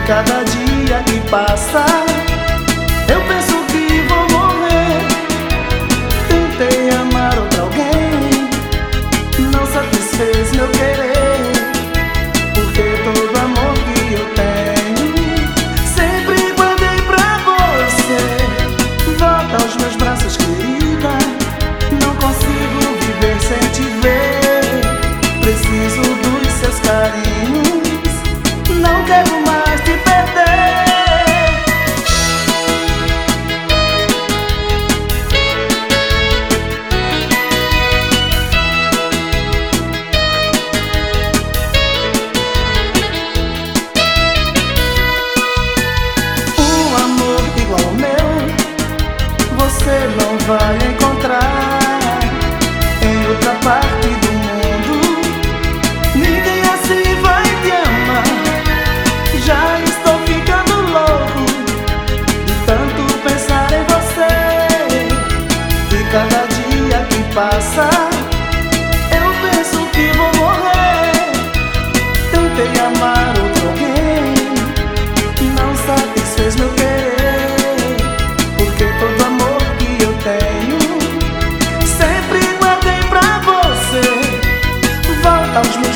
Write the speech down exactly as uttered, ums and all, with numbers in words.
cada dia que passa, eu penso que vou morrer. Tentei amar outra alguém, não satisfez meu querer, porque todo amor que eu tenho sempre guardei pra você. Volta aos meus braços, querida, não consigo viver sem te ver. Preciso dos seus carinhos, não quero mais te perder. Um amor igual ao meu você não vai encontrar em outra parte do mundo. Ninguém assim vai te amar. Já estou ficando louco de tanto pensar em você. E cada dia que passa, eu penso que vou morrer. Tentei amar outro alguém, não satisfez meu querer, porque todo amor que eu tenho sempre guardei pra você. Volta aos meus